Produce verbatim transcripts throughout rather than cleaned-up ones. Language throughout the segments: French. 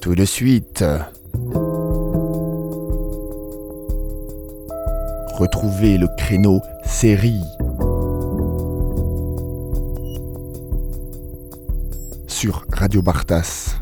Tout de suite, retrouvez le créneau série sur Radio Bartas.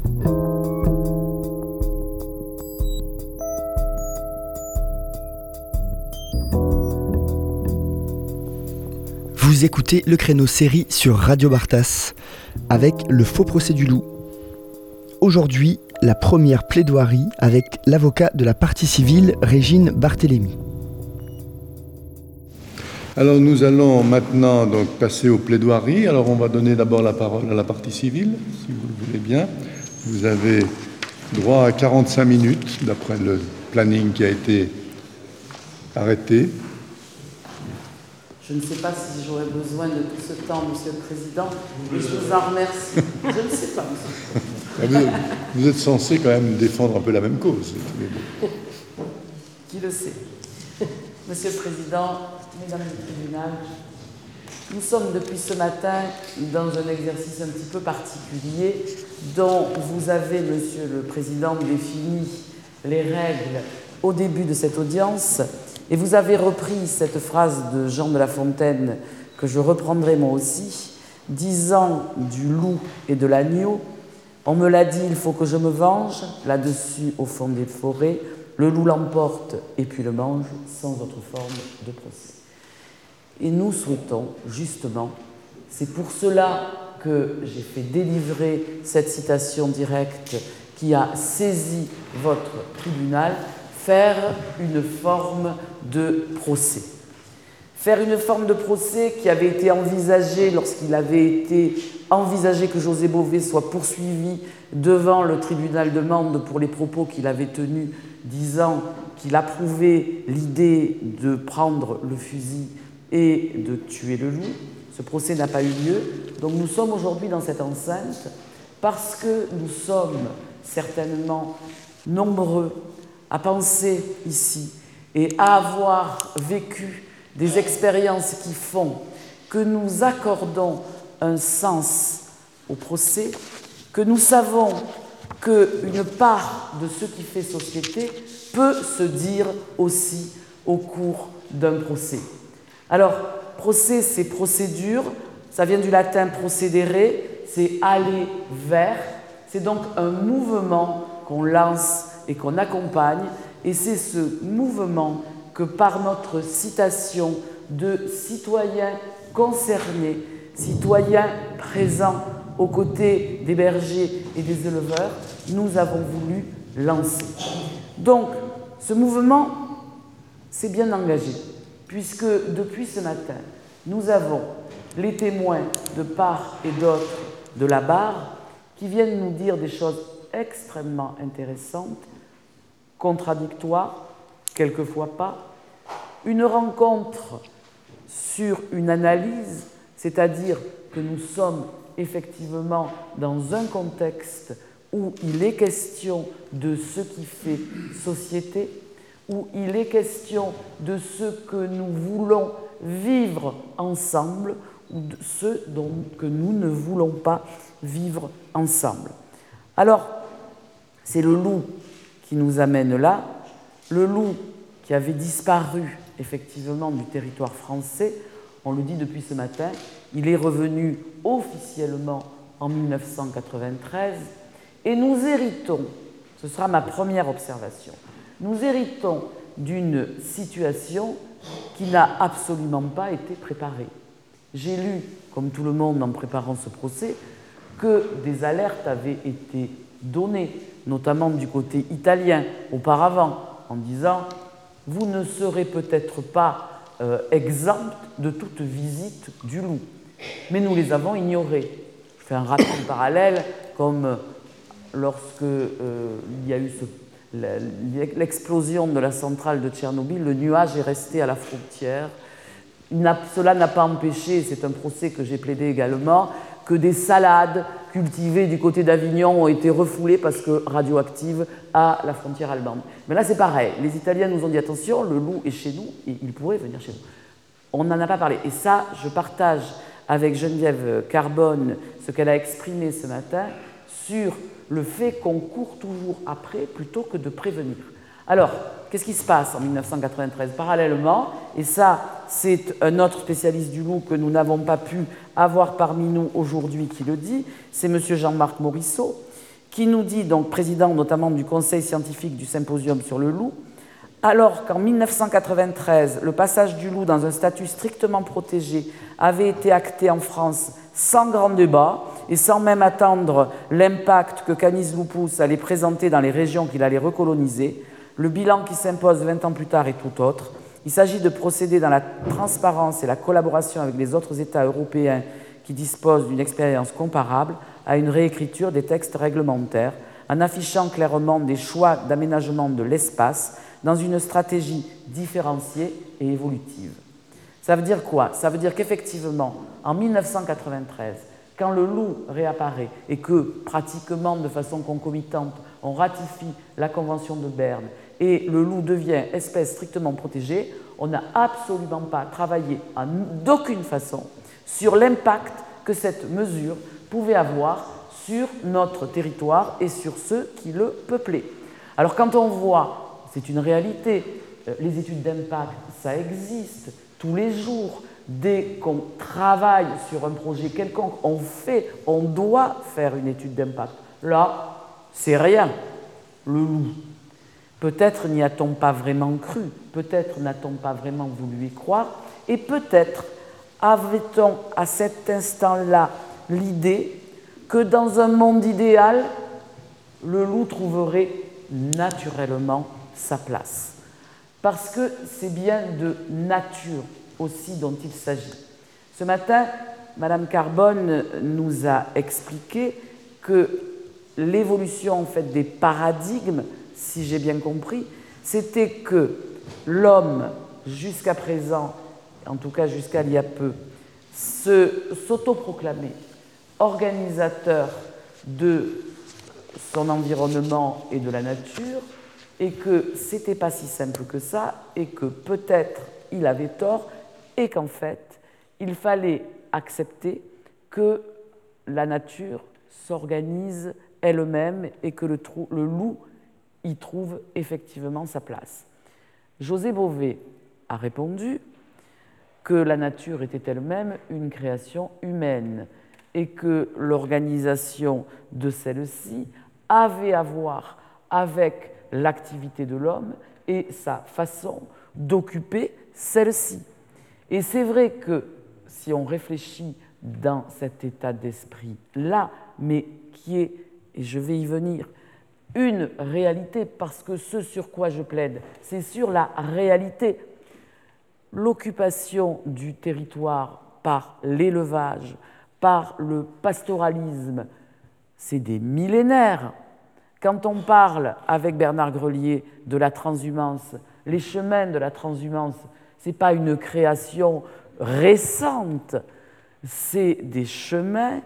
Vous écoutez le créneau série sur Radio Bartas avec le faux procès du loup. Aujourd'hui, la première plaidoirie avec l'avocat de la partie civile, Régine Barthélémy. Alors nous allons maintenant donc passer aux plaidoiries. Alors on va donner d'abord la parole à la partie civile, si vous le voulez bien. Vous avez droit à quarante-cinq minutes, d'après le planning qui a été arrêté. Je ne sais pas si j'aurai besoin de tout ce temps, Monsieur le Président, mais je vous en remercie. Je ne sais pas, Monsieur. Vous, vous êtes censé quand même défendre un peu la même cause, tous les deux. Qui le sait. Monsieur le Président, Mesdames du tribunal, nous sommes depuis ce matin dans un exercice un petit peu particulier dont vous avez, Monsieur le Président, défini les règles au début de cette audience. Et vous avez repris cette phrase de Jean de La Fontaine, que je reprendrai moi aussi, disant du loup et de l'agneau, on me l'a dit, il faut que je me venge, là-dessus, au fond des forêts, le loup l'emporte et puis le mange, sans autre forme de procès. Et nous souhaitons, justement, c'est pour cela que j'ai fait délivrer cette citation directe qui a saisi votre tribunal, faire une forme de procès. Faire une forme de procès qui avait été envisagée lorsqu'il avait été envisagé que José Bové soit poursuivi devant le tribunal de Mende pour les propos qu'il avait tenus disant qu'il approuvait l'idée de prendre le fusil et de tuer le loup. Ce procès n'a pas eu lieu. Donc nous sommes aujourd'hui dans cette enceinte parce que nous sommes certainement nombreux à penser ici et à avoir vécu des expériences qui font que nous accordons un sens au procès, que nous savons qu'une part de ce qui fait société peut se dire aussi au cours d'un procès. Alors, procès, c'est procédure, ça vient du latin procedere, c'est aller vers, c'est donc un mouvement qu'on lance et qu'on accompagne, et c'est ce mouvement que par notre citation de citoyens concernés, citoyens présents aux côtés des bergers et des éleveurs, nous avons voulu lancer. Donc, ce mouvement s'est bien engagé, puisque depuis ce matin, nous avons les témoins de part et d'autre de la barre qui viennent nous dire des choses extrêmement intéressantes, contradictoires, quelquefois pas, une rencontre sur une analyse, c'est-à-dire que nous sommes effectivement dans un contexte où il est question de ce qui fait société, où il est question de ce que nous voulons vivre ensemble ou de ce dont, que nous ne voulons pas vivre ensemble. Alors, c'est le loup qui nous amène là, le loup qui avait disparu effectivement du territoire français, on le dit depuis ce matin, il est revenu officiellement en mille neuf cent quatre-vingt-treize, et nous héritons, ce sera ma première observation, nous héritons d'une situation qui n'a absolument pas été préparée. J'ai lu, comme tout le monde en préparant ce procès, que des alertes avaient été données, notamment du côté italien auparavant, en disant « vous ne serez peut-être pas euh, exempt de toute visite du loup ». Mais nous les avons ignorés. Je fais un rapide parallèle, comme lorsque euh, il y a eu ce, l'explosion de la centrale de Tchernobyl, le nuage est resté à la frontière. N'a, cela n'a pas empêché, c'est un procès que j'ai plaidé également, que des salades cultivées du côté d'Avignon ont été refoulées parce que radioactives à la frontière allemande. Mais là, c'est pareil. Les Italiens nous ont dit, attention, le loup est chez nous et il pourrait venir chez nous. On n'en a pas parlé. Et ça, je partage avec Geneviève Carbone ce qu'elle a exprimé ce matin sur le fait qu'on court toujours après plutôt que de prévenir. Alors, qu'est-ce qui se passe en mille neuf cent quatre-vingt-treize? Parallèlement, et ça, c'est un autre spécialiste du loup que nous n'avons pas pu avoir parmi nous aujourd'hui qui le dit, c'est M. Jean-Marc Morisseau, qui nous dit, donc président notamment du conseil scientifique du symposium sur le loup, alors qu'en mille neuf cent quatre-vingt-treize, le passage du loup dans un statut strictement protégé avait été acté en France sans grand débat et sans même attendre l'impact que Canis lupus allait présenter dans les régions qu'il allait recoloniser, le bilan qui s'impose vingt ans plus tard est tout autre. Il s'agit de procéder dans la transparence et la collaboration avec les autres États européens qui disposent d'une expérience comparable à une réécriture des textes réglementaires, en affichant clairement des choix d'aménagement de l'espace dans une stratégie différenciée et évolutive. Ça veut dire quoi? Ça veut dire qu'effectivement, en mille neuf cent quatre-vingt-treize, quand le loup réapparaît et que, pratiquement de façon concomitante, on ratifie la Convention de Berne et le loup devient espèce strictement protégée, on n'a absolument pas travaillé en d'aucune façon sur l'impact que cette mesure pouvait avoir sur notre territoire et sur ceux qui le peuplaient. Alors quand on voit, c'est une réalité, les études d'impact, ça existe tous les jours. Dès qu'on travaille sur un projet quelconque, on fait, on doit faire une étude d'impact. Là, c'est rien, le loup. Peut-être n'y a-t-on pas vraiment cru, peut-être n'a-t-on pas vraiment voulu y croire, et peut-être avait-on à cet instant-là l'idée que dans un monde idéal, le loup trouverait naturellement sa place. Parce que c'est bien de nature aussi dont il s'agit. Ce matin, Madame Carbone nous a expliqué que l'évolution en fait, des paradigmes, si j'ai bien compris, c'était que l'homme, jusqu'à présent, en tout cas jusqu'à il y a peu, s'autoproclamait organisateur de son environnement et de la nature, et que c'était pas si simple que ça, et que peut-être il avait tort, et qu'en fait, il fallait accepter que la nature s'organise elle-même et que le, trou, le loup y trouve effectivement sa place. José Bové a répondu que la nature était elle-même une création humaine et que l'organisation de celle-ci avait à voir avec l'activité de l'homme et sa façon d'occuper celle-ci. Et c'est vrai que si on réfléchit dans cet état d'esprit-là, mais qui est, et je vais y venir, une réalité, parce que ce sur quoi je plaide, c'est sur la réalité. L'occupation du territoire par l'élevage, par le pastoralisme, c'est des millénaires. Quand on parle avec Bernard Grelier de la transhumance, les chemins de la transhumance, ce n'est pas une création récente, c'est des chemins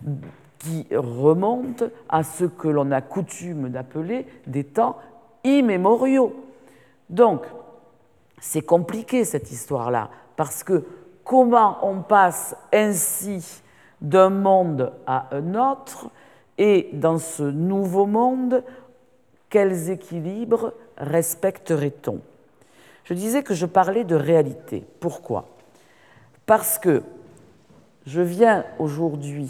qui remontent à ce que l'on a coutume d'appeler des temps immémoriaux. Donc, c'est compliqué cette histoire-là, parce que comment on passe ainsi d'un monde à un autre, et dans ce nouveau monde, quels équilibres respecterait-on? Je disais que je parlais de réalité. Pourquoi? Parce que je viens aujourd'hui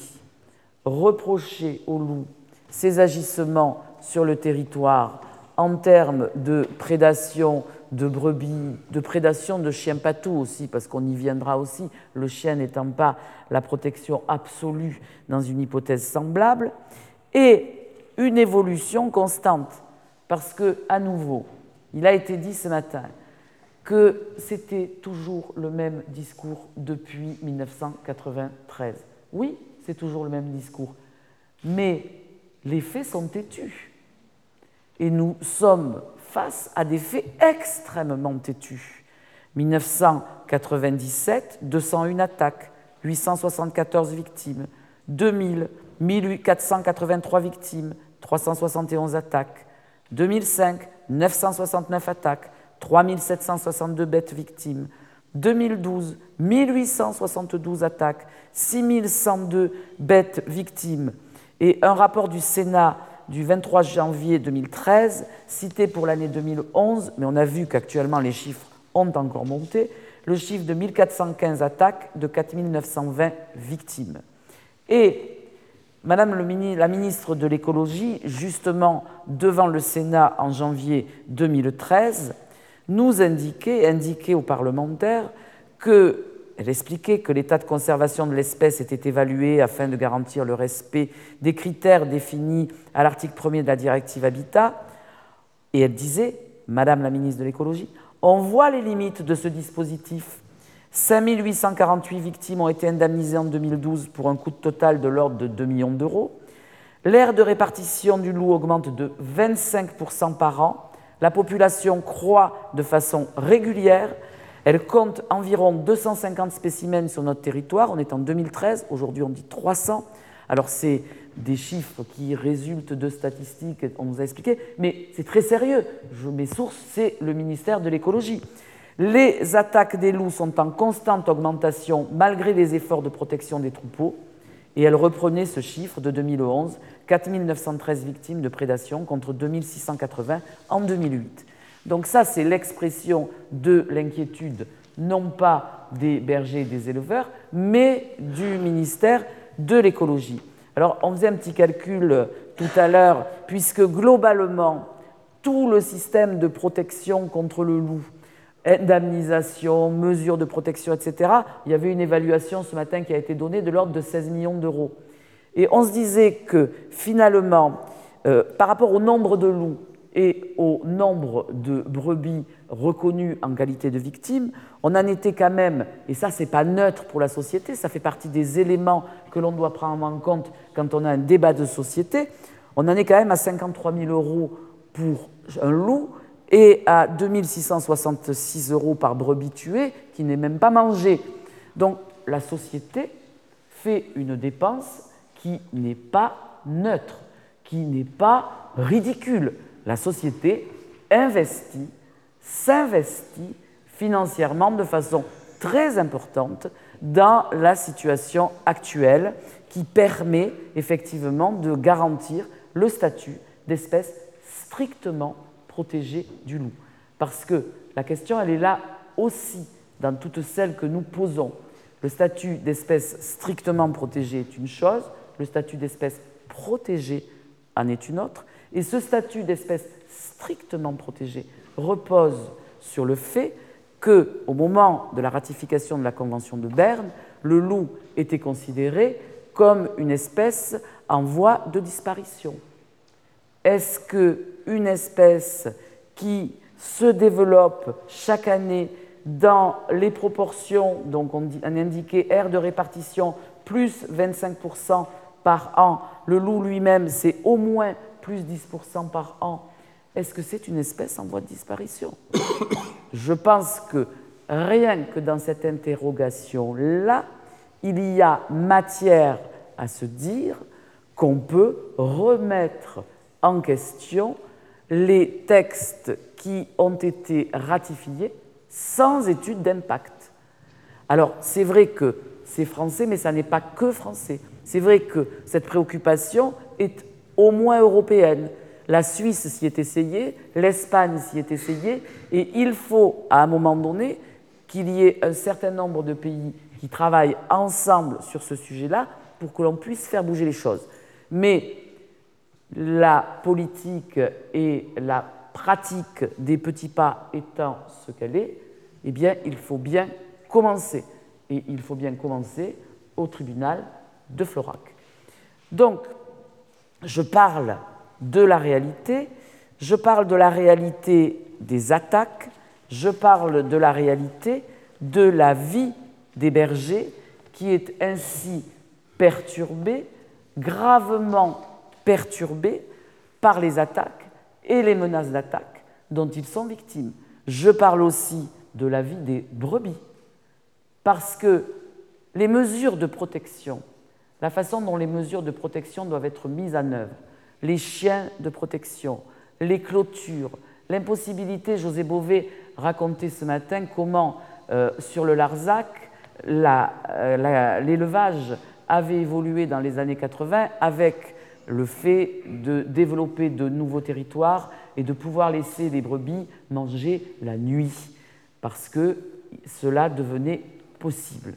reprocher au loup ses agissements sur le territoire en termes de prédation de brebis, de prédation de chiens patous aussi, parce qu'on y viendra aussi, le chien n'étant pas la protection absolue dans une hypothèse semblable, et une évolution constante, parce que, à nouveau, il a été dit ce matin que c'était toujours le même discours depuis mille neuf cent quatre-vingt-treize. Oui, c'est toujours le même discours, mais les faits sont têtus. Et nous sommes face à des faits extrêmement têtus. mille neuf cent quatre-vingt-dix-sept, deux cent un attaques, huit cent soixante-quatorze victimes. deux mille, mille quatre cent quatre-vingt-trois victimes, trois cent soixante et onze attaques. deux mille cinq, neuf cent soixante-neuf attaques, trois mille sept cent soixante-deux bêtes victimes. deux mille douze, mille huit cent soixante-douze attaques, six mille cent deux bêtes victimes. Et un rapport du Sénat du vingt-trois janvier deux mille treize, cité pour l'année deux mille onze, mais on a vu qu'actuellement les chiffres ont encore monté, le chiffre de mille quatre cent quinze attaques, de quatre mille neuf cent vingt victimes. Et Madame le mini, la ministre de l'Écologie, justement devant le Sénat en janvier deux mille treize, nous indiquait, indiquait aux parlementaires que, elle expliquait que l'état de conservation de l'espèce était évalué afin de garantir le respect des critères définis à l'article premier de la directive Habitat. Et elle disait, Madame la ministre de l'Écologie, on voit les limites de ce dispositif. cinq mille huit cent quarante-huit victimes ont été indemnisées en deux mille douze pour un coût total de l'ordre de deux millions d'euros. L'aire de répartition du loup augmente de vingt-cinq pour cent par an. La population croît de façon régulière. Elle compte environ deux cent cinquante spécimens sur notre territoire. On est en deux mille treize, aujourd'hui on dit trois cents. Alors c'est des chiffres qui résultent de statistiques, on nous a expliqué, mais c'est très sérieux. Je, mes sources, c'est le ministère de l'Écologie. Les attaques des loups sont en constante augmentation malgré les efforts de protection des troupeaux. Et elle reprenait ce chiffre de deux mille onze, quatre mille neuf cent treize victimes de prédation contre deux mille six cent quatre-vingts en deux mille huit. Donc ça, c'est l'expression de l'inquiétude, non pas des bergers et des éleveurs, mais du ministère de l'Écologie. Alors, on faisait un petit calcul tout à l'heure, puisque globalement, tout le système de protection contre le loup, indemnisation, mesures de protection, et cetera, il y avait une évaluation ce matin qui a été donnée de l'ordre de seize millions d'euros. Et on se disait que finalement, euh, par rapport au nombre de loups et au nombre de brebis reconnues en qualité de victimes, on en était quand même, et ça c'est pas neutre pour la société, ça fait partie des éléments que l'on doit prendre en compte quand on a un débat de société, on en est quand même à cinquante-trois mille euros pour un loup et à deux mille six cent soixante-six euros par brebis tuée qui n'est même pas mangée. Donc la société fait une dépense qui n'est pas neutre, qui n'est pas ridicule. La société investit, s'investit financièrement de façon très importante dans la situation actuelle qui permet effectivement de garantir le statut d'espèce strictement protégée du loup. Parce que la question, elle est là aussi dans toutes celles que nous posons. Le statut d'espèce strictement protégée est une chose, le statut d'espèce protégée en est une autre, et ce statut d'espèce strictement protégée repose sur le fait qu'au moment de la ratification de la Convention de Berne, le loup était considéré comme une espèce en voie de disparition. Est-ce qu'une espèce qui se développe chaque année dans les proportions, donc on, dit, on indiquait aire de répartition plus vingt-cinq pour cent par an, le loup lui-même c'est au moins plus dix pour cent par an, est-ce que c'est une espèce en voie de disparition? Je pense que rien que dans cette interrogation-là, il y a matière à se dire qu'on peut remettre en question les textes qui ont été ratifiés sans étude d'impact. Alors, c'est vrai que c'est français, mais ça n'est pas que français. C'est vrai que cette préoccupation est au moins européenne. La Suisse s'y est essayée, l'Espagne s'y est essayée, et il faut, à un moment donné, qu'il y ait un certain nombre de pays qui travaillent ensemble sur ce sujet-là pour que l'on puisse faire bouger les choses. Mais la politique et la pratique des petits pas étant ce qu'elle est, eh bien, il faut bien commencer. Et il faut bien commencer au tribunal de Florac. Donc, je parle de la réalité, je parle de la réalité des attaques, je parle de la réalité de la vie des bergers qui est ainsi perturbée, gravement perturbée par les attaques et les menaces d'attaque dont ils sont victimes. Je parle aussi de la vie des brebis, parce que les mesures de protection, la façon dont les mesures de protection doivent être mises en œuvre, les chiens de protection, les clôtures, l'impossibilité, José Bové racontait ce matin comment euh, sur le Larzac, la, euh, la, l'élevage avait évolué dans les années quatre-vingts avec le fait de développer de nouveaux territoires et de pouvoir laisser les brebis manger la nuit, parce que cela devenait possible.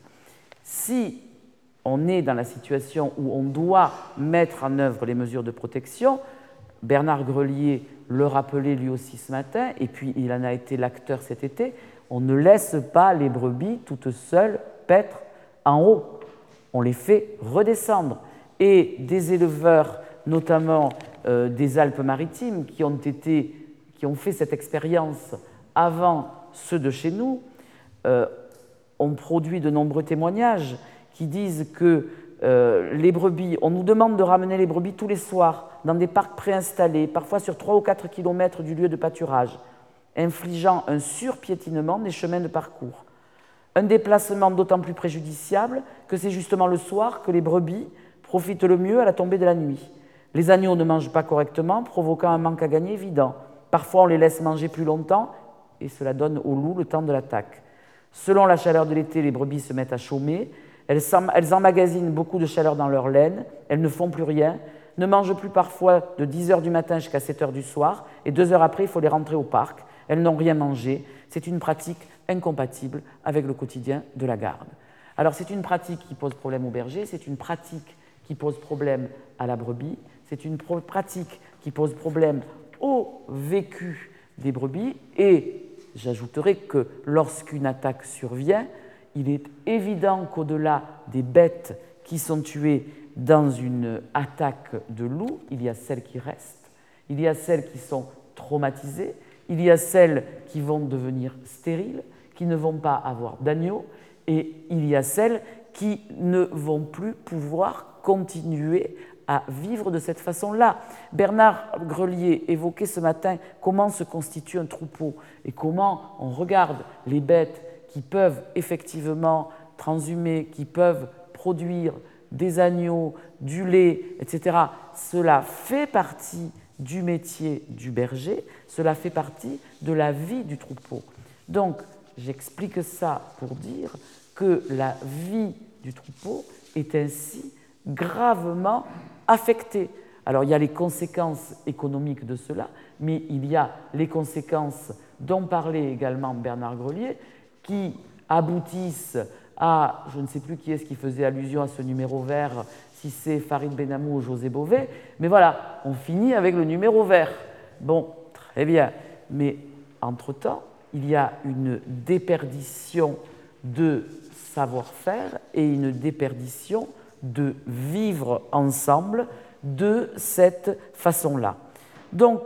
Si on est dans la situation où on doit mettre en œuvre les mesures de protection, Bernard Grelier le rappelait lui aussi ce matin, et puis il en a été l'acteur cet été, on ne laisse pas les brebis toutes seules paître en haut, on les fait redescendre. Et des éleveurs, notamment euh, des Alpes-Maritimes, qui ont été, qui ont fait cette expérience avant ceux de chez nous, euh, ont produit de nombreux témoignages qui disent que euh, les brebis, on nous demande de ramener les brebis tous les soirs dans des parcs préinstallés, parfois sur trois ou quatre kilomètres du lieu de pâturage, infligeant un surpiétinement des chemins de parcours. Un déplacement d'autant plus préjudiciable que c'est justement le soir que les brebis profitent le mieux à la tombée de la nuit. Les agneaux ne mangent pas correctement, provoquant un manque à gagner évident. Parfois, on les laisse manger plus longtemps et cela donne au loup le temps de l'attaque. Selon la chaleur de l'été, les brebis se mettent à chômer. Elles, elles emmagasinent beaucoup de chaleur dans leur laine. Elles ne font plus rien, ne mangent plus parfois de dix heures du matin jusqu'à sept heures du soir. Et deux heures après, il faut les rentrer au parc. Elles n'ont rien mangé. C'est une pratique incompatible avec le quotidien de la garde. Alors, c'est une pratique qui pose problème au berger, c'est une pratique qui pose problème à la brebis, c'est une pratique qui pose problème au vécu des brebis, et j'ajouterai que lorsqu'une attaque survient, il est évident qu'au-delà des bêtes qui sont tuées dans une attaque de loup, il y a celles qui restent, il y a celles qui sont traumatisées, il y a celles qui vont devenir stériles, qui ne vont pas avoir d'agneaux, et il y a celles qui ne vont plus pouvoir continuer à vivre de cette façon-là. Bernard Grelier évoquait ce matin comment se constitue un troupeau et comment on regarde les bêtes qui peuvent effectivement transhumer, qui peuvent produire des agneaux, du lait, et cetera. Cela fait partie du métier du berger, cela fait partie de la vie du troupeau. Donc, j'explique ça pour dire que la vie du troupeau est ainsi gravement affectée. Alors, il y a les conséquences économiques de cela, mais il y a les conséquences dont parlait également Bernard Grelier, qui aboutissent à, je ne sais plus qui est-ce qui faisait allusion à ce numéro vert, si c'est Farid Benamou ou José Bové, mais voilà, on finit avec le numéro vert. Bon, très bien, mais entre-temps, il y a une déperdition de savoir-faire et une déperdition de vivre ensemble de cette façon-là. Donc,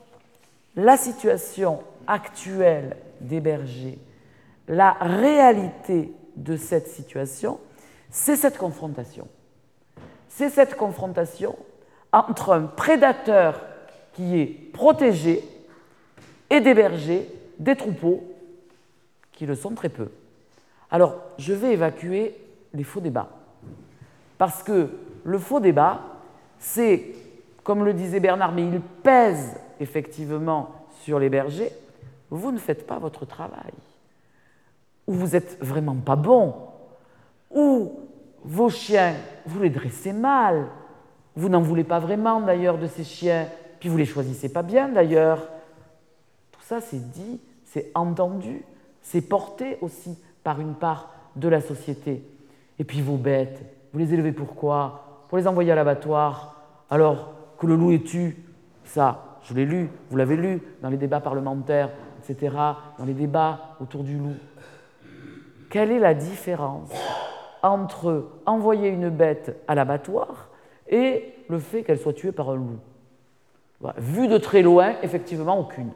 la situation actuelle des bergers, la réalité de cette situation, c'est cette confrontation. C'est cette confrontation entre un prédateur qui est protégé et des bergers, des troupeaux, qui le sont très peu. Alors, je vais évacuer les faux débats. Parce que le faux débat, c'est, comme le disait Bernard, mais il pèse effectivement sur les bergers, vous ne faites pas votre travail. Ou vous n'êtes vraiment pas bon. Ou vos chiens, vous les dressez mal. Vous n'en voulez pas vraiment d'ailleurs de ces chiens, puis vous ne les choisissez pas bien d'ailleurs. Tout ça, c'est dit, c'est entendu, c'est porté aussi par une part de la société. Et puis vos bêtes, vous les élevez pourquoi? Pour les envoyer à l'abattoir, alors que le loup est tu. Ça, je l'ai lu, vous l'avez lu dans les débats parlementaires, et cetera, dans les débats autour du loup. Quelle est la différence entre envoyer une bête à l'abattoir et le fait qu'elle soit tuée par un loup? Voilà. Vu de très loin, effectivement, aucune.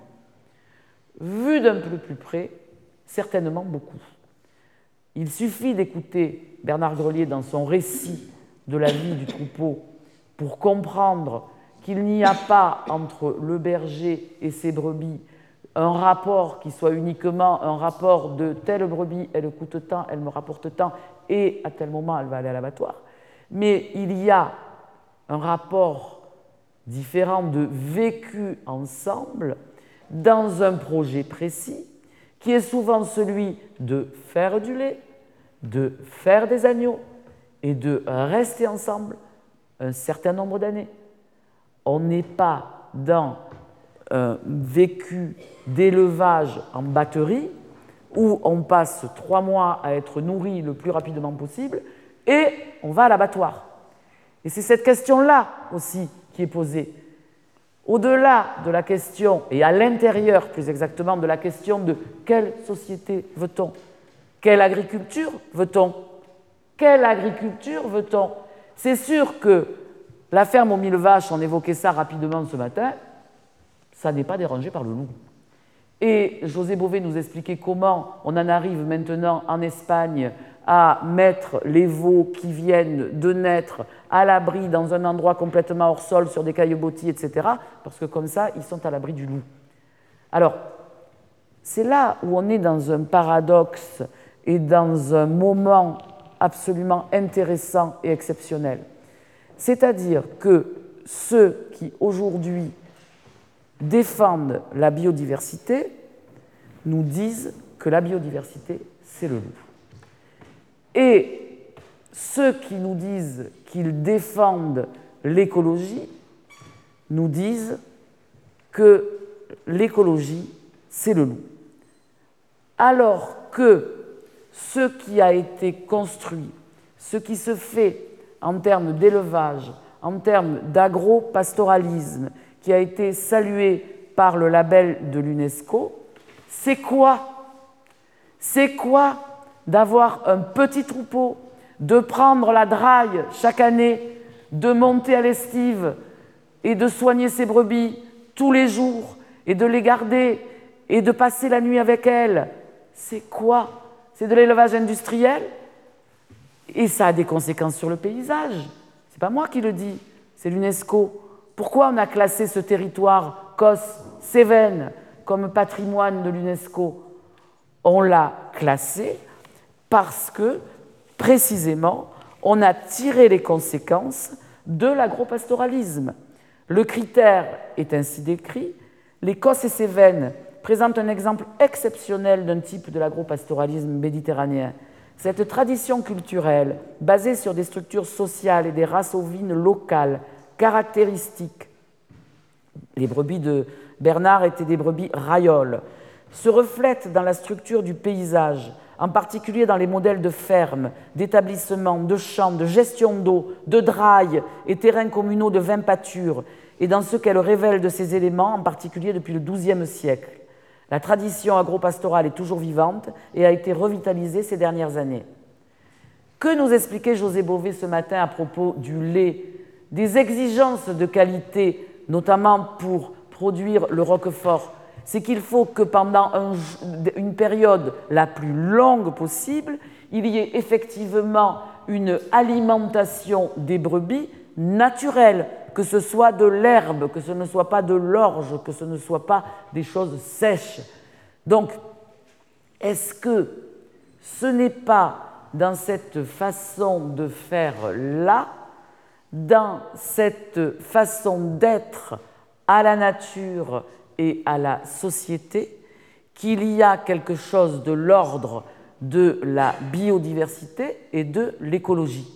Vu d'un peu plus près, certainement beaucoup. Il suffit d'écouter Bernard Grelier dans son récit de la vie du troupeau pour comprendre qu'il n'y a pas entre le berger et ses brebis un rapport qui soit uniquement un rapport de telle brebis, elle coûte tant, elle me rapporte tant, et à tel moment, elle va aller à l'abattoir. Mais il y a un rapport différent de vécu ensemble dans un projet précis qui est souvent celui de faire du lait, de faire des agneaux et de rester ensemble un certain nombre d'années. On n'est pas dans un vécu d'élevage en batterie où on passe trois mois à être nourri le plus rapidement possible et on va à l'abattoir. Et c'est cette question-là aussi qui est posée. Au-delà de la question, et à l'intérieur plus exactement, de la question de quelle société veut-on? Quelle agriculture veut-on? Quelle agriculture veut-on? C'est sûr que la ferme aux mille vaches, on évoquait ça rapidement ce matin, ça n'est pas dérangé par le loup. Et José Bové nous expliquait comment on en arrive maintenant en Espagne à mettre les veaux qui viennent de naître à l'abri dans un endroit complètement hors sol, sur des caillebotis, et cetera, parce que comme ça, ils sont à l'abri du loup. Alors, c'est là où on est dans un paradoxe et dans un moment absolument intéressant et exceptionnel. C'est-à-dire que ceux qui, aujourd'hui, défendent la biodiversité nous disent que la biodiversité, c'est le loup. Et ceux qui nous disent qu'ils défendent l'écologie nous disent que l'écologie, c'est le loup. Alors que ce qui a été construit, ce qui se fait en termes d'élevage, en termes d'agro-pastoralisme, qui a été salué par le label de l'UNESCO, c'est quoi? C'est quoi d'avoir un petit troupeau, de prendre la draille chaque année, de monter à l'estive et de soigner ses brebis tous les jours et de les garder et de passer la nuit avec elles? C'est quoi? C'est de l'élevage industriel et ça a des conséquences sur le paysage. C'est pas moi qui le dis, c'est l'UNESCO. Pourquoi on a classé ce territoire Cos-Cévennes comme patrimoine de l'UNESCO? On l'a classé parce que, précisément, on a tiré les conséquences de l'agropastoralisme. Le critère est ainsi décrit. Les Cos et Cévennes présentent un exemple exceptionnel d'un type de l'agropastoralisme méditerranéen. Cette tradition culturelle, basée sur des structures sociales et des races ovines locales, caractéristiques, les brebis de Bernard étaient des brebis raioles, se reflète dans la structure du paysage, en particulier dans les modèles de fermes, d'établissements, de champs, de gestion d'eau, de drailles et terrains communaux de vins pâtures, et dans ce qu'elle révèle de ces éléments, en particulier depuis le douzième siècle. La tradition agropastorale est toujours vivante et a été revitalisée ces dernières années. Que nous expliquait José Bové ce matin à propos du lait, des exigences de qualité, notamment pour produire le Roquefort? C'est qu'il faut que pendant un, une période la plus longue possible, il y ait effectivement une alimentation des brebis naturelle, que ce soit de l'herbe, que ce ne soit pas de l'orge, que ce ne soit pas des choses sèches. Donc, est-ce que ce n'est pas dans cette façon de faire-là, dans cette façon d'être à la nature et à la société, qu'il y a quelque chose de l'ordre de la biodiversité et de l'écologie?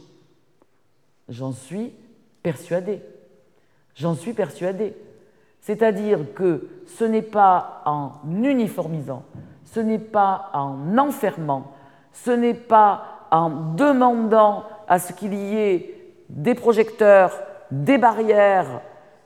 J'en suis persuadée. J'en suis persuadée. C'est-à-dire que ce n'est pas en uniformisant, ce n'est pas en enfermant, ce n'est pas en demandant à ce qu'il y ait des projecteurs, des barrières,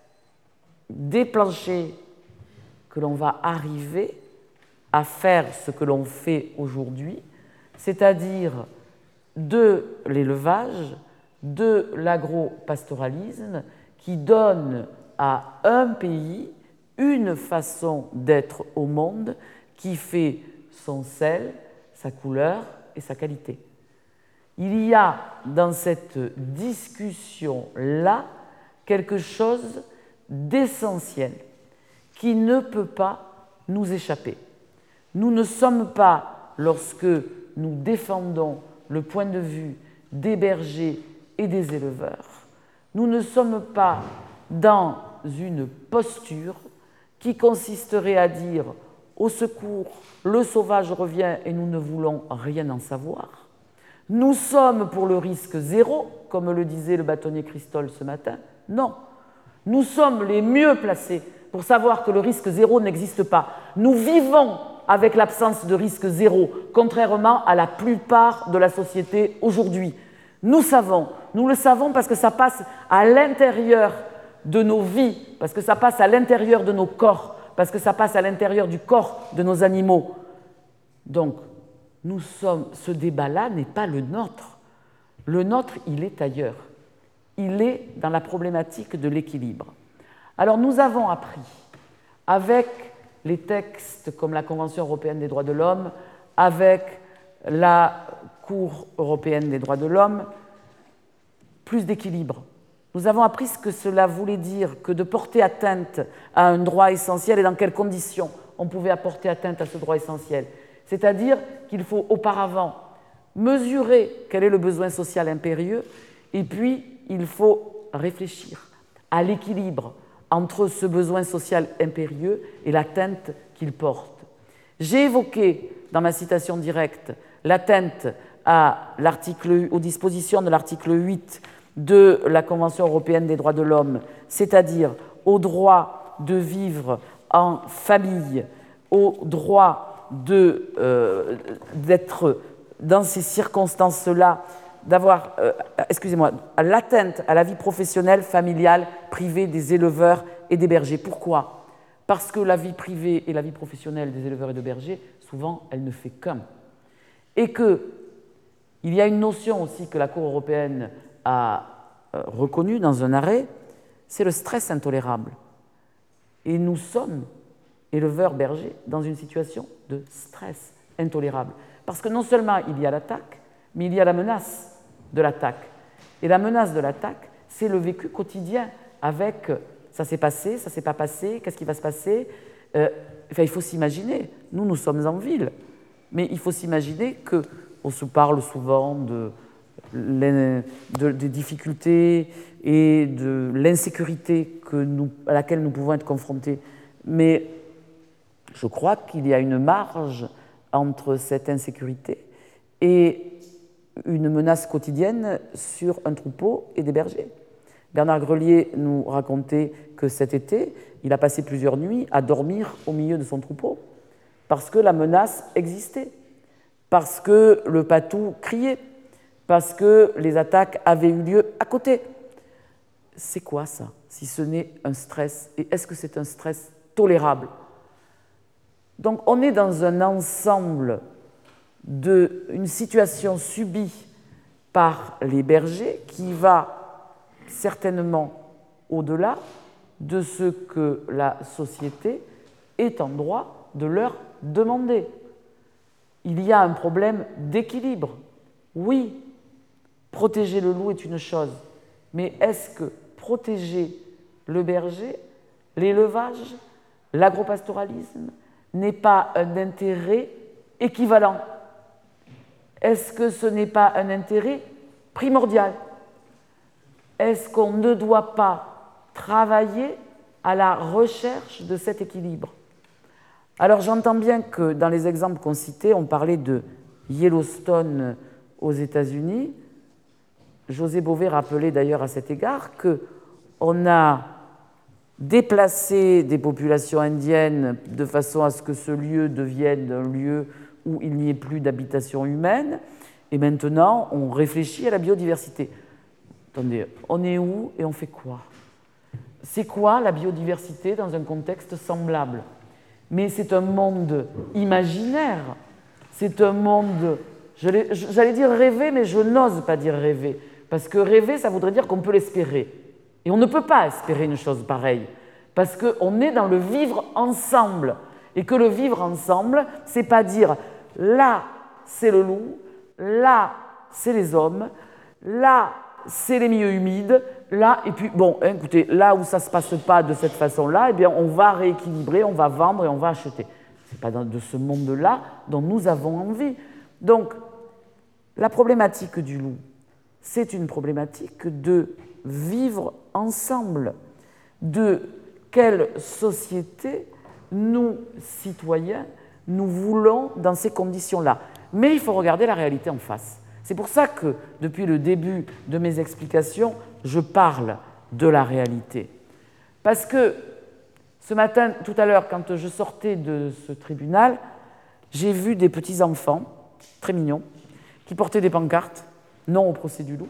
des planchers, que l'on va arriver à faire ce que l'on fait aujourd'hui, c'est-à-dire de l'élevage, de l'agropastoralisme, qui donne à un pays une façon d'être au monde qui fait son sel, sa couleur et sa qualité. Il y a dans cette discussion-là quelque chose d'essentiel qui ne peut pas nous échapper. Nous ne sommes pas, lorsque nous défendons le point de vue des bergers et des éleveurs, nous ne sommes pas dans une posture qui consisterait à dire « au secours, le sauvage revient et nous ne voulons rien en savoir ». Nous sommes pour le risque zéro, comme le disait le bâtonnier Christol ce matin. Non, Nous sommes les mieux placés pour savoir que le risque zéro n'existe pas. Nous vivons avec l'absence de risque zéro, contrairement à la plupart de la société aujourd'hui. Nous savons, nous le savons parce que ça passe à l'intérieur de nos vies, parce que ça passe à l'intérieur de nos corps, parce que ça passe à l'intérieur du corps de nos animaux. Donc, nous sommes, ce débat-là n'est pas le nôtre. Le nôtre, il est ailleurs. Il est dans la problématique de l'équilibre. Alors, nous avons appris, avec les textes comme la Convention européenne des droits de l'homme, avec la Cour européenne des droits de l'homme, plus d'équilibre. Nous avons appris ce que cela voulait dire que de porter atteinte à un droit essentiel et dans quelles conditions on pouvait apporter atteinte à ce droit essentiel. C'est-à-dire qu'il faut auparavant mesurer quel est le besoin social impérieux et puis il faut réfléchir à l'équilibre entre ce besoin social impérieux et l'atteinte qu'il porte. J'ai évoqué dans ma citation directe l'atteinte à l'article, aux dispositions de l'article huit de la Convention européenne des droits de l'homme, c'est-à-dire au droit de vivre en famille, au droit de, euh, d'être dans ces circonstances-là, d'avoir, euh, excusez-moi, l'atteinte à la vie professionnelle, familiale, privée des éleveurs et des bergers. Pourquoi ? Parce que la vie privée et la vie professionnelle des éleveurs et des bergers, souvent, elle ne fait qu'un. Et qu'il y a une notion aussi que la Cour européenne a euh, reconnue dans un arrêt, c'est le stress intolérable. Et nous sommes, éleveurs bergers, dans une situation de stress intolérable. Parce que non seulement il y a l'attaque, mais il y a la menace de l'attaque. Et la menace de l'attaque, c'est le vécu quotidien avec ça s'est passé, ça s'est pas passé, qu'est-ce qui va se passer euh, enfin, il faut s'imaginer, nous, nous sommes en ville, mais il faut s'imaginer qu'on se parle souvent de, de, des difficultés et de l'insécurité que nous, à laquelle nous pouvons être confrontés. Mais je crois qu'il y a une marge entre cette insécurité et une menace quotidienne sur un troupeau et des bergers. Bernard Grelier nous racontait que cet été, il a passé plusieurs nuits à dormir au milieu de son troupeau parce que la menace existait, parce que le patou criait, parce que les attaques avaient eu lieu à côté. C'est quoi ça, si ce n'est un stress? Et est-ce que c'est un stress tolérable? Donc on est dans un ensemble d'une situation subie par les bergers qui va certainement au-delà de ce que la société est en droit de leur demander. Il y a un problème d'équilibre. Oui, protéger le loup est une chose, mais est-ce que protéger le berger, l'élevage, l'agropastoralisme n'est pas un intérêt équivalent? Est-ce que ce n'est pas un intérêt primordial? Est-ce qu'on ne doit pas travailler à la recherche de cet équilibre? Alors j'entends bien que dans les exemples qu'on citait, on parlait de Yellowstone aux États-Unis. José Bové rappelait d'ailleurs à cet égard qu'on a déplacé des populations indiennes de façon à ce que ce lieu devienne un lieu où il n'y ait plus d'habitation humaine, et maintenant on réfléchit à la biodiversité. Attendez, on est où et on fait quoi? C'est quoi la biodiversité dans un contexte semblable? Mais c'est un monde imaginaire, c'est un monde, j'allais dire rêver, mais je n'ose pas dire rêver, parce que rêver, ça voudrait dire qu'on peut l'espérer. Et on ne peut pas espérer une chose pareille, parce qu'on est dans le vivre ensemble, et que le vivre ensemble, c'est pas dire là, c'est le loup, là, c'est les hommes, là, c'est les milieux humides, là, et puis, bon, hein, écoutez, là où ça ne se passe pas de cette façon-là, eh bien, on va rééquilibrer, on va vendre et on va acheter. Ce n'est pas de ce monde-là dont nous avons envie. Donc, la problématique du loup, c'est une problématique de vivre ensemble, de quelle société nous, citoyens, nous voulons dans ces conditions-là. Mais il faut regarder la réalité en face. C'est pour ça que, depuis le début de mes explications, je parle de la réalité. Parce que ce matin, tout à l'heure, quand je sortais de ce tribunal, j'ai vu des petits-enfants, très mignons, qui portaient des pancartes, non au procès du loup.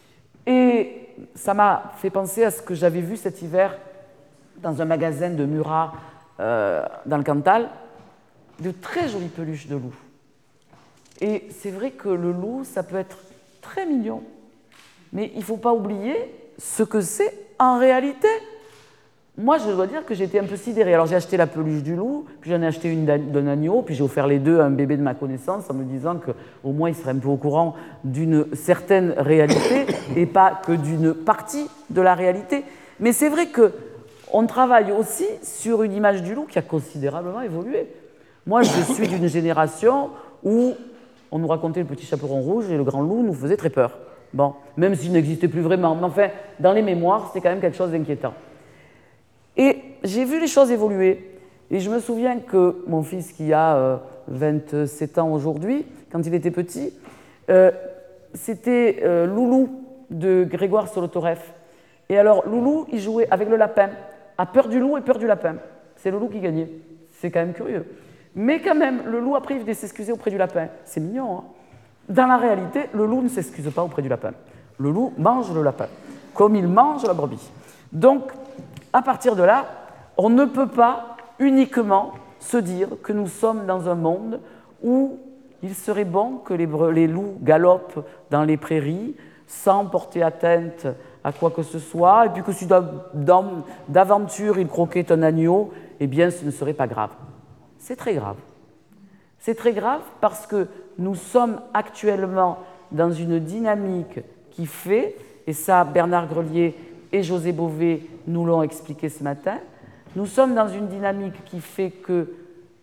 Et ça m'a fait penser à ce que j'avais vu cet hiver dans un magasin de Murat, euh, dans le Cantal, de très jolies peluches de loup. Et c'est vrai que le loup, ça peut être très mignon, mais il ne faut pas oublier ce que c'est en réalité. Moi, je dois dire que j'ai été un peu sidérée. Alors, j'ai acheté la peluche du loup, puis j'en ai acheté une d'un agneau, puis j'ai offert les deux à un bébé de ma connaissance en me disant qu'au moins, il serait un peu au courant d'une certaine réalité et pas que d'une partie de la réalité. Mais c'est vrai qu'on travaille aussi sur une image du loup qui a considérablement évolué. Moi, je suis d'une génération où on nous racontait le petit chaperon rouge et le grand loup nous faisait très peur. Bon, même s'il n'existait plus vraiment. Mais enfin, dans les mémoires, c'était quand même quelque chose d'inquiétant. Et j'ai vu les choses évoluer. Et je me souviens que mon fils, qui a euh, vingt-sept ans aujourd'hui, quand il était petit, euh, c'était euh, Loulou de Grégoire Solotoreff. Et alors, Loulou, il jouait avec le lapin, a peur du loup et peur du lapin. C'est le loup qui gagnait. C'est quand même curieux. Mais quand même, le loup, après, il venait s'excuser auprès du lapin. C'est mignon, hein? Dans la réalité, le loup ne s'excuse pas auprès du lapin. Le loup mange le lapin, comme il mange la brebis. Donc, à partir de là, on ne peut pas uniquement se dire que nous sommes dans un monde où il serait bon que les, les loups galopent dans les prairies sans porter atteinte à quoi que ce soit, et puis que si d'aventure il croquait un agneau, eh bien ce ne serait pas grave. C'est très grave. C'est très grave parce que nous sommes actuellement dans une dynamique qui fait, et ça Bernard Grelier et José Bové nous l'ont expliqué ce matin, nous sommes dans une dynamique qui fait que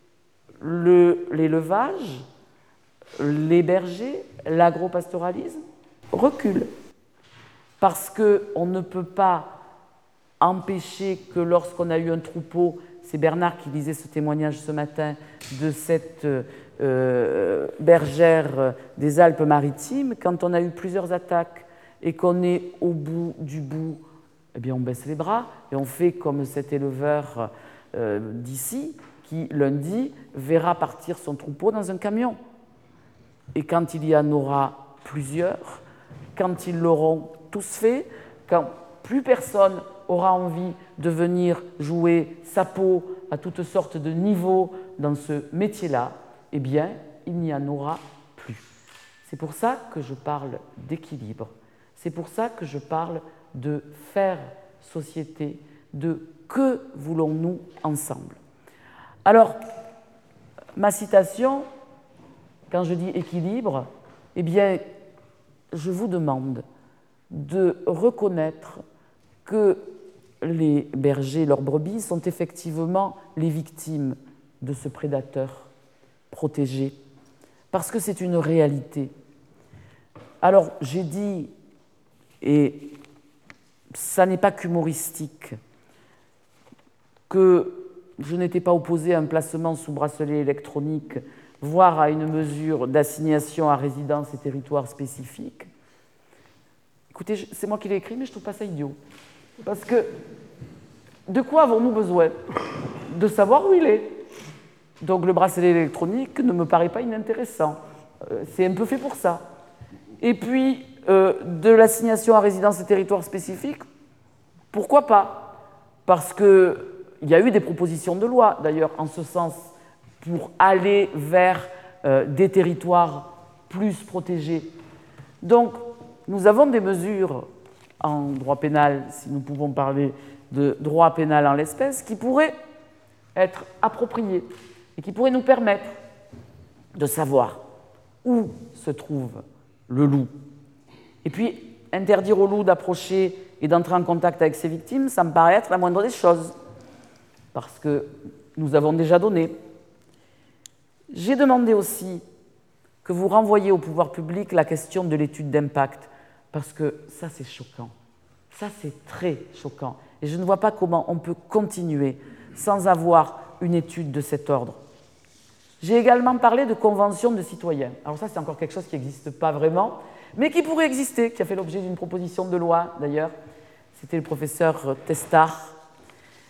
l'élevage, les bergers, l'agropastoralisme reculent. Parce qu'on ne peut pas empêcher que lorsqu'on a eu un troupeau, c'est Bernard qui lisait ce témoignage ce matin de cette euh, bergère des Alpes-Maritimes, quand on a eu plusieurs attaques et qu'on est au bout du bout, eh bien on baisse les bras et on fait comme cet éleveur euh, d'ici qui, lundi, verra partir son troupeau dans un camion. Et quand il y en aura plusieurs, quand ils l'auront tous fait, quand plus personne aura envie de venir jouer sa peau à toutes sortes de niveaux dans ce métier-là, eh bien, il n'y en aura plus. C'est pour ça que je parle d'équilibre. C'est pour ça que je parle de faire société, de que voulons-nous ensemble. Alors, ma citation, quand je dis équilibre, eh bien, je vous demande de reconnaître que les bergers, leurs brebis, sont effectivement les victimes de ce prédateur protégé, parce que c'est une réalité. Alors, j'ai dit, et ça n'est pas qu'humoristique, que je n'étais pas opposé à un placement sous bracelet électronique, voire à une mesure d'assignation à résidence et territoire spécifique. Écoutez, c'est moi qui l'ai écrit, mais je ne trouve pas ça idiot. Parce que, de quoi avons-nous besoin? De savoir où il est. Donc le bracelet électronique ne me paraît pas inintéressant. Euh, c'est un peu fait pour ça. Et puis, euh, de l'assignation à résidence et territoire spécifique, pourquoi pas? Parce qu'il y a eu des propositions de loi, d'ailleurs, en ce sens, pour aller vers euh, des territoires plus protégés. Donc, nous avons des mesures en droit pénal, si nous pouvons parler de droit pénal en l'espèce, qui pourraient être appropriées et qui pourraient nous permettre de savoir où se trouve le loup. Et puis, interdire au loup d'approcher et d'entrer en contact avec ses victimes, ça me paraît être la moindre des choses, parce que nous avons déjà donné. J'ai demandé aussi que vous renvoyiez au pouvoir public la question de l'étude d'impact, parce que ça, c'est choquant. Ça, c'est très choquant. Et je ne vois pas comment on peut continuer sans avoir une étude de cet ordre. J'ai également parlé de convention de citoyens. Alors ça, c'est encore quelque chose qui n'existe pas vraiment, mais qui pourrait exister, qui a fait l'objet d'une proposition de loi, d'ailleurs. C'était le professeur Testard.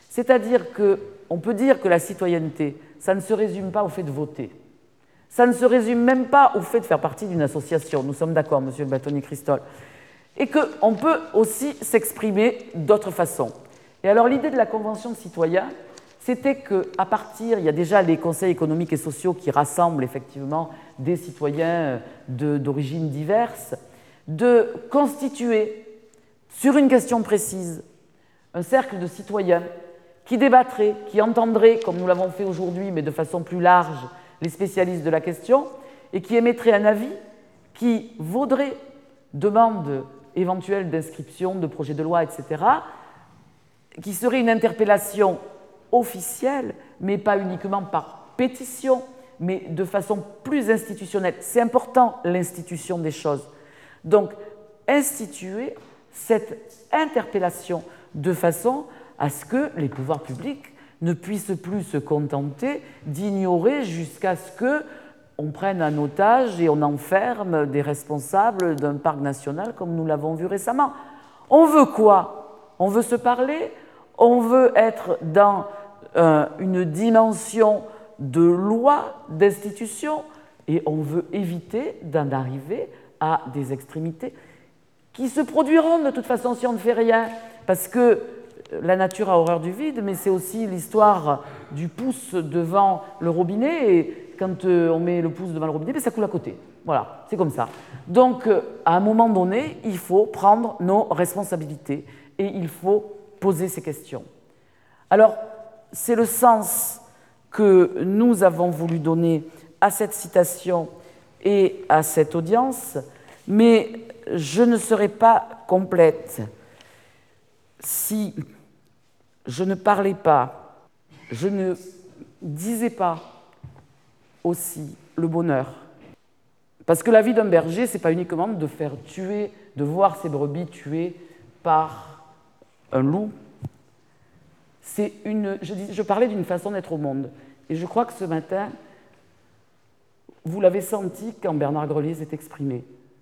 C'est-à-dire qu'on peut dire que la citoyenneté, ça ne se résume pas au fait de voter. Ça ne se résume même pas au fait de faire partie d'une association. Nous sommes d'accord, monsieur le bâtonnier Christol. Et qu'on peut aussi s'exprimer d'autres façons. Et alors l'idée de la Convention de citoyens, c'était qu'à partir, il y a déjà les conseils économiques et sociaux qui rassemblent effectivement des citoyens de, d'origines diverses, de constituer sur une question précise un cercle de citoyens qui débattraient, qui entendraient, comme nous l'avons fait aujourd'hui, mais de façon plus large, les spécialistes de la question, et qui émettraient un avis qui vaudrait demande éventuelle d'inscription de projets de loi, et cetera, qui serait une interpellation officielle, mais pas uniquement par pétition, mais de façon plus institutionnelle. C'est important, l'institution des choses. Donc, instituer cette interpellation de façon à ce que les pouvoirs publics ne puissent plus se contenter d'ignorer jusqu'à ce qu'on prenne en otage et on enferme des responsables d'un parc national comme nous l'avons vu récemment. On veut quoi? On veut se parler? On veut être dans euh, une dimension de loi, d'institution, et on veut éviter d'en arriver à des extrémités qui se produiront de toute façon si on ne fait rien, parce que la nature a horreur du vide, mais c'est aussi l'histoire du pouce devant le robinet, et quand on met le pouce devant le robinet, ça coule à côté. Voilà, c'est comme ça. Donc, à un moment donné, il faut prendre nos responsabilités et il faut poser ces questions. Alors, c'est le sens que nous avons voulu donner à cette citation et à cette audience, mais je ne serai pas complète si je ne parlais pas, je ne disais pas aussi le bonheur. Parce que la vie d'un berger, ce n'est pas uniquement de faire tuer, de voir ses brebis tuées par un loup. C'est une, je, dis, je parlais d'une façon d'être au monde. Et je crois que ce matin, vous l'avez senti quand Bernard Grelier s'est exprimé.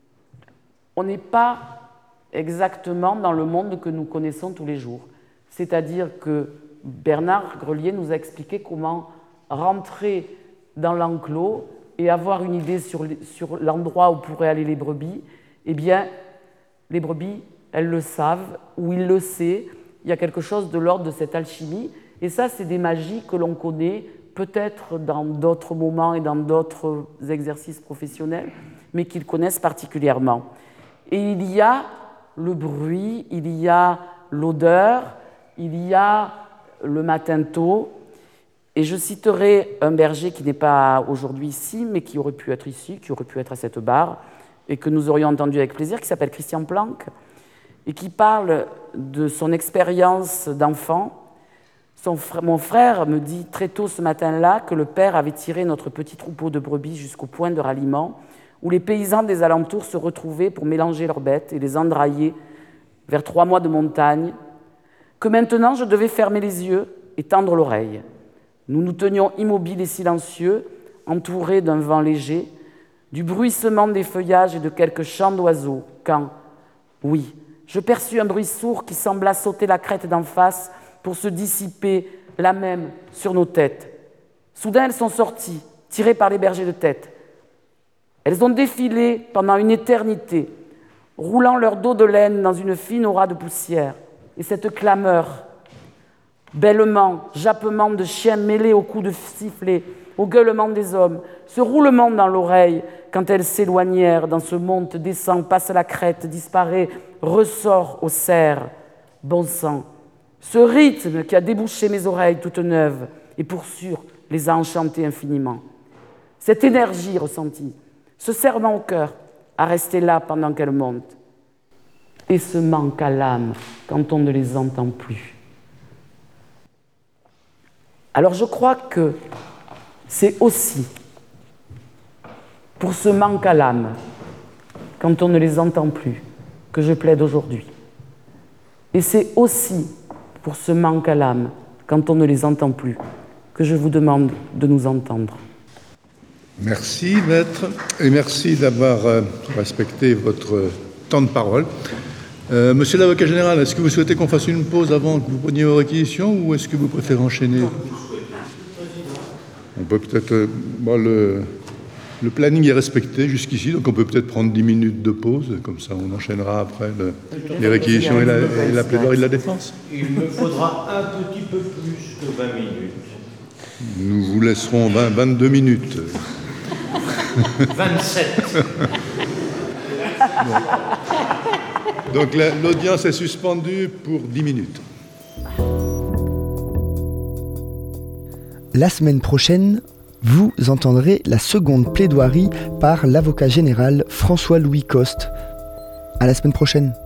On n'est pas exactement dans le monde que nous connaissons tous les jours. C'est-à-dire que Bernard Grelier nous a expliqué comment rentrer dans l'enclos et avoir une idée sur, sur l'endroit où pourraient aller les brebis. Eh bien, les brebis, elles le savent, ou il le sait. Il y a quelque chose de l'ordre de cette alchimie. Et ça, c'est des magies que l'on connaît peut-être dans d'autres moments et dans d'autres exercices professionnels, mais qu'ils connaissent particulièrement. Et il y a le bruit, il y a l'odeur, il y a le matin tôt. Et je citerai un berger qui n'est pas aujourd'hui ici, mais qui aurait pu être ici, qui aurait pu être à cette barre, et que nous aurions entendu avec plaisir, qui s'appelle Christian Planck, et qui parle de son expérience d'enfant. Son frère, mon frère me dit très tôt ce matin-là que le père avait tiré notre petit troupeau de brebis jusqu'au point de ralliement, où les paysans des alentours se retrouvaient pour mélanger leurs bêtes et les endrailler vers trois mois de montagne, que maintenant je devais fermer les yeux et tendre l'oreille. Nous nous tenions immobiles et silencieux, entourés d'un vent léger, du bruissement des feuillages et de quelques chants d'oiseaux, quand, oui, je perçus un bruit sourd qui sembla sauter la crête d'en face pour se dissiper là même sur nos têtes. Soudain, elles sont sorties, tirées par les bergers de tête. Elles ont défilé pendant une éternité, roulant leur dos de laine dans une fine aura de poussière. Et cette clameur, bêlement, jappement de chiens mêlés aux coups de sifflet, au gueulement des hommes, ce roulement dans l'oreille quand elles s'éloignèrent dans ce monte, descend, passe la crête, disparaît, ressort au cerf. Bon sang, ce rythme qui a débouché mes oreilles toutes neuves et pour sûr les a enchantées infiniment. Cette énergie ressentie, ce serrement au cœur à rester là pendant qu'elles montent. Et ce manque à l'âme quand on ne les entend plus. Alors je crois que c'est aussi pour ce manque à l'âme, quand on ne les entend plus, que je plaide aujourd'hui. Et c'est aussi pour ce manque à l'âme, quand on ne les entend plus, que je vous demande de nous entendre. Merci, maître, et merci d'avoir respecté votre temps de parole. Euh, monsieur l'avocat général, est-ce que vous souhaitez qu'on fasse une pause avant que vous preniez vos réquisitions ou est-ce que vous préférez enchaîner? On peut peut-être... Euh, bon, le, le planning est respecté jusqu'ici, donc on peut peut-être prendre dix minutes de pause, comme ça on enchaînera après le, les réquisitions et la, et la plaidoirie de la défense. Il me faudra un petit peu plus que vingt minutes. Nous vous laisserons vingt, vingt-deux minutes. vingt-sept. Bon. Donc la, l'audience est suspendue pour dix minutes. La semaine prochaine, vous entendrez la seconde plaidoirie par l'avocat général François-Louis Coste. À la semaine prochaine.